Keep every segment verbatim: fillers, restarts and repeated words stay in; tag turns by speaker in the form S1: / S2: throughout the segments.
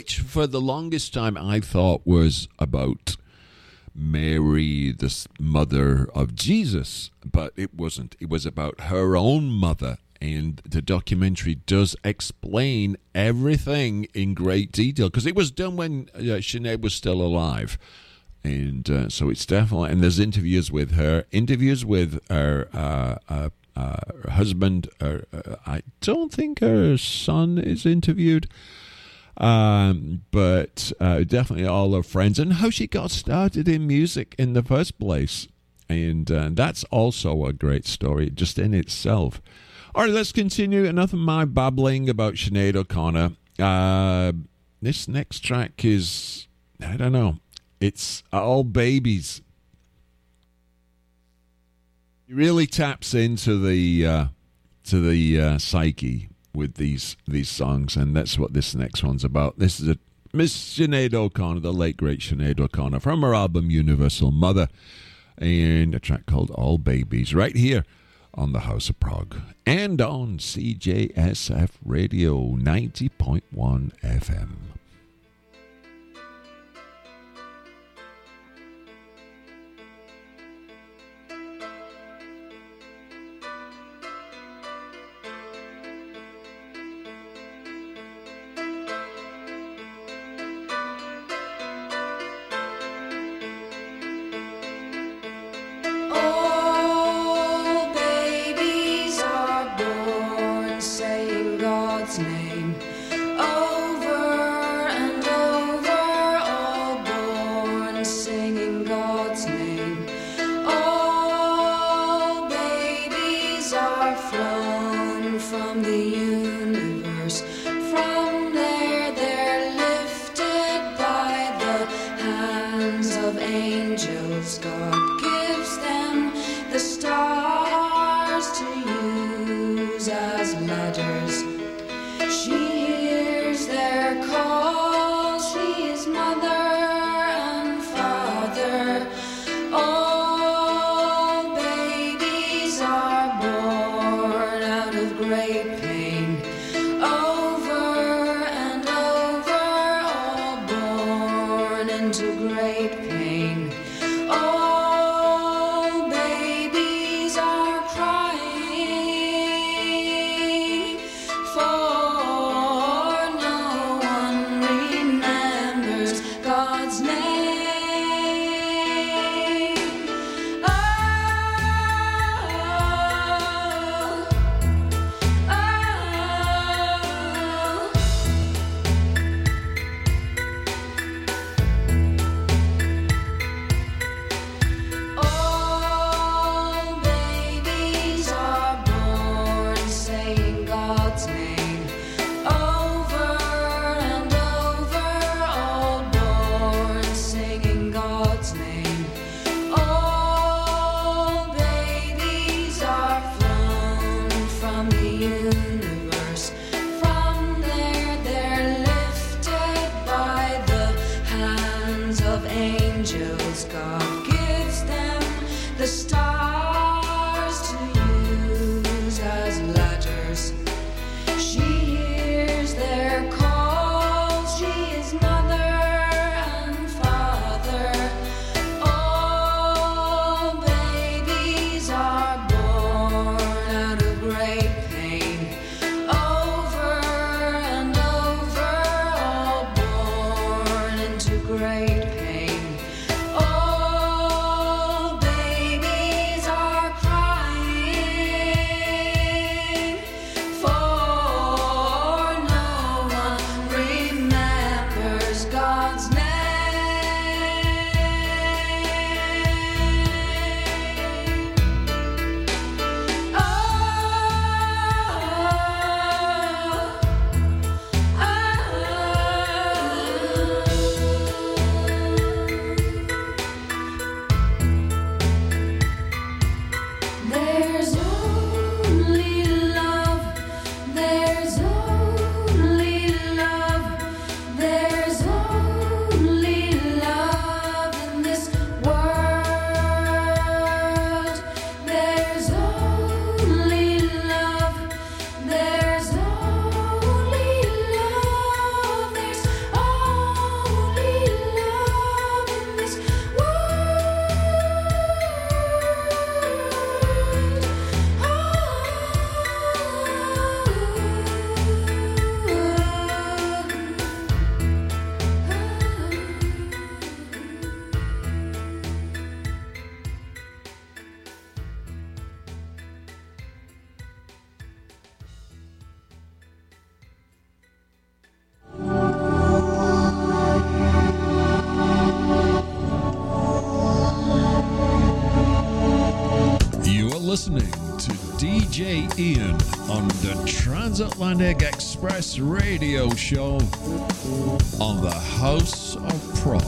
S1: which for the longest time I thought was about Mary, the mother of Jesus, but it wasn't. It was about her own mother, and the documentary does explain everything in great detail because it was done when uh, Sinead was still alive. And uh, so it's definitely, and there's interviews with her, interviews with her, uh, uh, uh, her husband. Her, uh, I don't think her son is interviewed, um, but uh, definitely all her friends and how she got started in music in the first place. And uh, that's also a great story just in itself. All right, let's continue. Enough of my babbling about Sinead O'Connor. Uh, this next track is, I don't know. It's All Babies. He really taps into the uh, to the uh, psyche with these these songs, and that's what this next one's about. This is a Miss Sinead O'Connor, the late great Sinead O'Connor, from her album Universal Mother, and a track called All Babies, right here on the House of Prog and on C J S F Radio ninety point one F M. on the Transatlantic Express radio show on the House of Prog.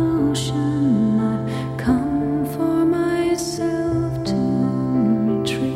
S2: Come for myself to retreat.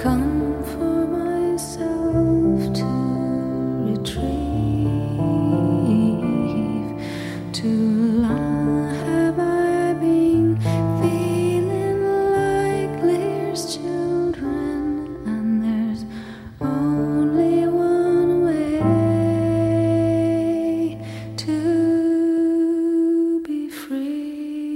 S2: come for myself to retrieve. Too long have I been feeling like Lear's children, and there's only one way to be free.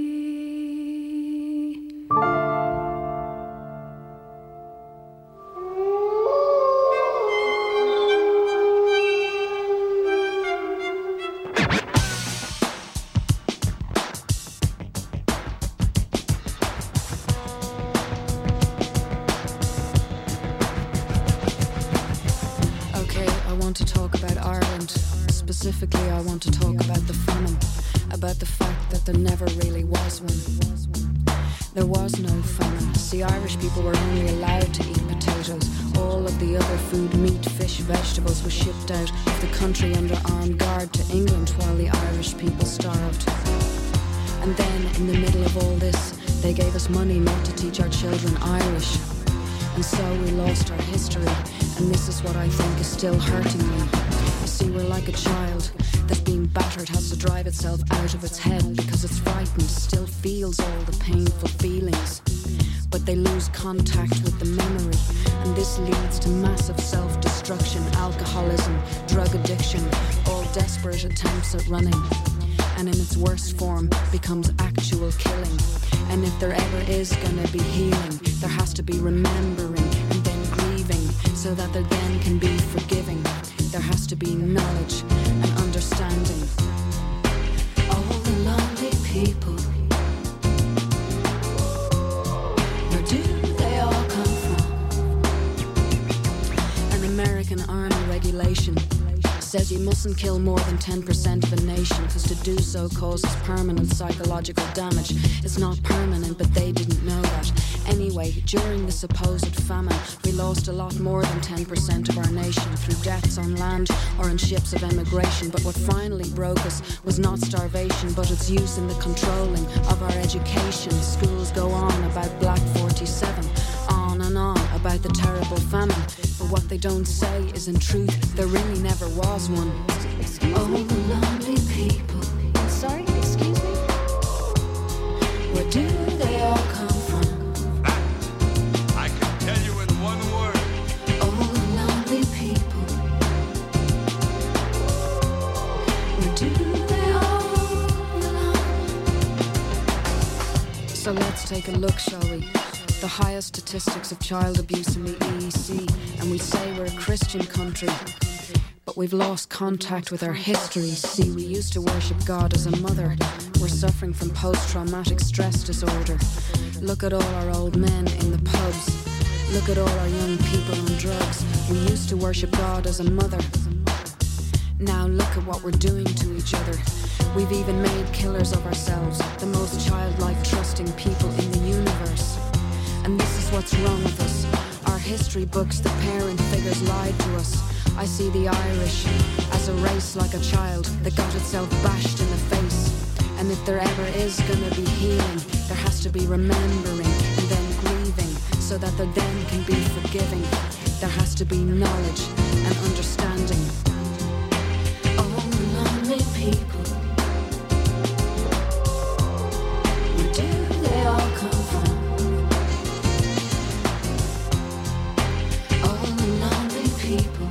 S2: Okay, I want to talk about Ireland. Specifically, I want to talk about the famine, about the fact that there never really was one. There was no famine. See, Irish people were only allowed to eat potatoes. All of the other food, meat, fish, vegetables, was shipped out of the country under armed guard to England while the Irish people starved. And then, in the middle of all this, they gave us money not to teach our children Irish. And so we lost our history, and this is what I think is still hurting me. You see, we're like a child that's been battered, has to drive itself out of its head because it's frightened, still feels all the painful feelings. But they lose contact with the memory, and this leads to massive self-destruction, alcoholism, drug addiction, all desperate attempts at running. And in its worst form becomes actual killing. And if there ever is gonna be healing, there has to be remembering and then grieving, so that there then can be forgiving. There has to be knowledge and understanding. All the lonely people, where do they all come from? An American army regulation says you mustn't kill more than ten percent of a nation, because to do so causes permanent psychological damage. It's not permanent, but they didn't know that. Anyway, during the supposed famine, we lost a lot more than ten percent of our nation through deaths on land or in ships of emigration. But what finally broke us was not starvation, but its use in the controlling of our education. Schools go on about Black forty-seven, on and on about the terrible famine. But what they don't say is, in truth, there really never was one. Excuse oh, me? The lonely people. Sorry, excuse me? Where do they all come from?
S3: That I can tell you in one word.
S2: Oh, the lonely people. Where do they all belong? So let's take a look, shall we? The highest statistics of child abuse in the E E C, and we say we're a Christian country, but we've lost contact with our history. See, we used to worship God as a mother. We're suffering from post-traumatic stress disorder. Look at all our old men in the pubs. Look at all our young people on drugs. We used to worship God as a mother. Now look at what we're doing to each other. We've even made killers of ourselves, the most childlike, trusting people in the universe. And this is what's wrong with us. Our history books, the parent figures lied to us. I see the Irish as a race like a child that got itself bashed in the face. And if there ever is gonna be healing, there has to be remembering and then grieving, so that there then can be forgiving. There has to be knowledge and understanding. Oh, the lonely people, where do they all come from? People,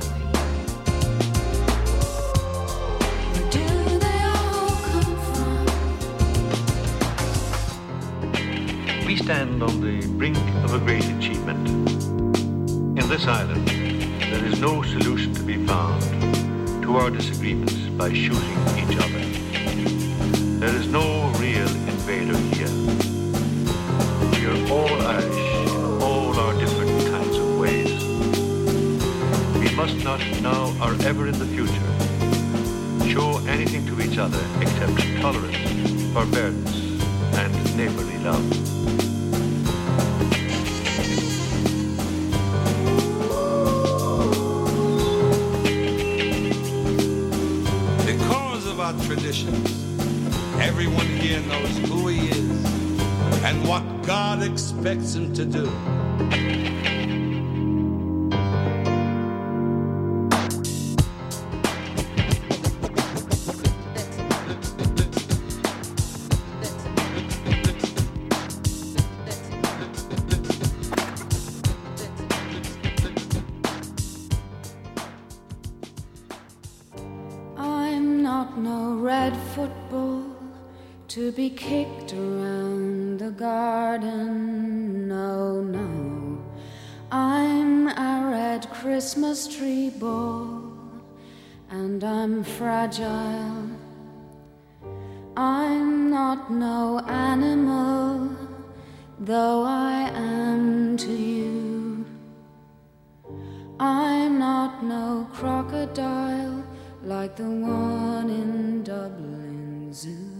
S2: where do they all come from?
S4: We stand on the brink of a great achievement. In this island, there is no solution to be found to our disagreements by shooting each other. There is no real invader here. We are all Irish in all our different kinds of ways. We must not now or ever in the future show anything to each other except tolerance, forbearance, and neighborly love.
S3: Because of our traditions, everyone here knows who he is and what God expects him to do.
S2: not no red football to be kicked around the garden, no, no. I'm a red Christmas tree ball, and I'm fragile. I'm not no animal, though I am to you. I'm not no crocodile like the one in Dublin Zoo,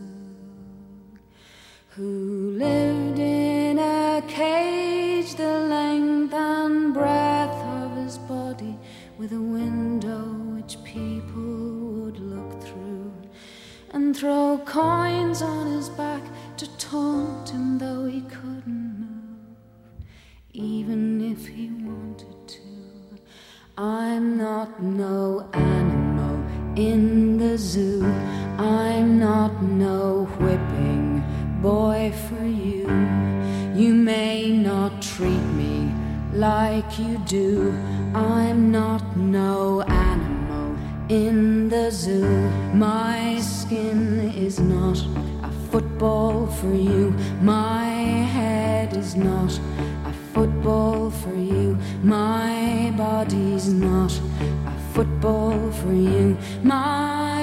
S2: who lived in a cage the length and breadth of his body, with a window which people would look through, and throw coins on his back to taunt him, though he couldn't move, even if he wanted to. I'm not no animal in the zoo. I'm not no whipping boy for you. You may not treat me like you do. I'm not no animal in the zoo. My skin is not a football for you. My head is not a football for you. My body's not a football for you. My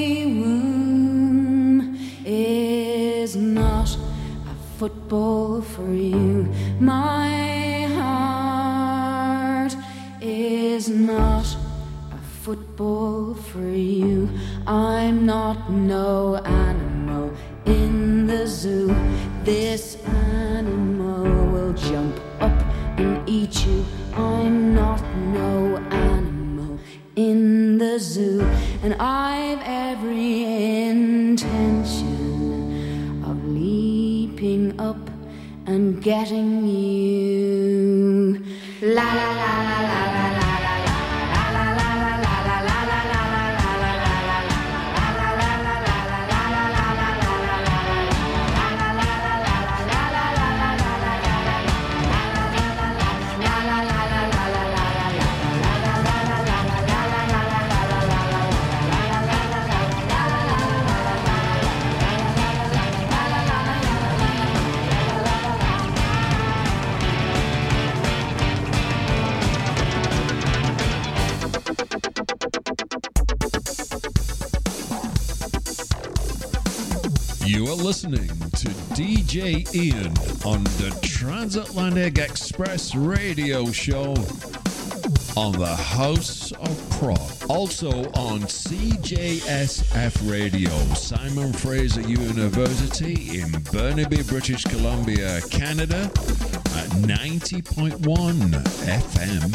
S2: womb is not a football for you. My heart is not a football for you. I'm not no animal in the zoo. This animal will jump up and eat you. I'm not no animal in the zoo, and I've every intention of leaping up and getting you. La la la la la la la.
S1: You are listening to D J Ian on the Transatlantic Express radio show on the House of Prog. Also on C J S F Radio, Simon Fraser University in Burnaby, British Columbia, Canada at ninety point one F M.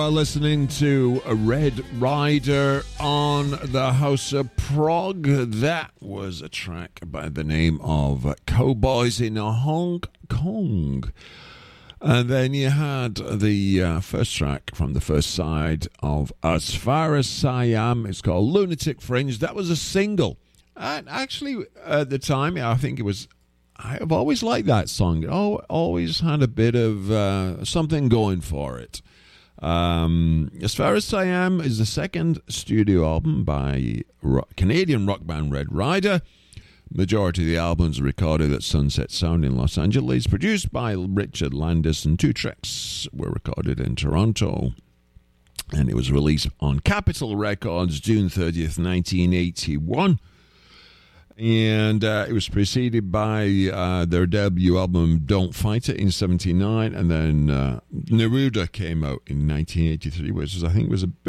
S1: are listening to Red Rider on the House of Prog. That was a track by the name of Cowboys in Hong Kong. And then you had the uh, first track from the first side of As Far As Siam. It's called Lunatic Fringe. That was a single. And actually, at the time, I think it was... I've always liked that song. It always had a bit of uh, something going for it. Um, As Far As Siam is the second studio album by rock, Canadian rock band Red Rider. Majority of the albums are recorded at Sunset Sound in Los Angeles, produced by Richard Landis, and two tracks were recorded in Toronto. And it was released on Capitol Records June thirtieth, nineteen eighty-one. And uh, it was preceded by uh, their debut album Don't Fight It in seventy-nine, and then uh, Neruda came out in nineteen eighty-three, which was, I think was a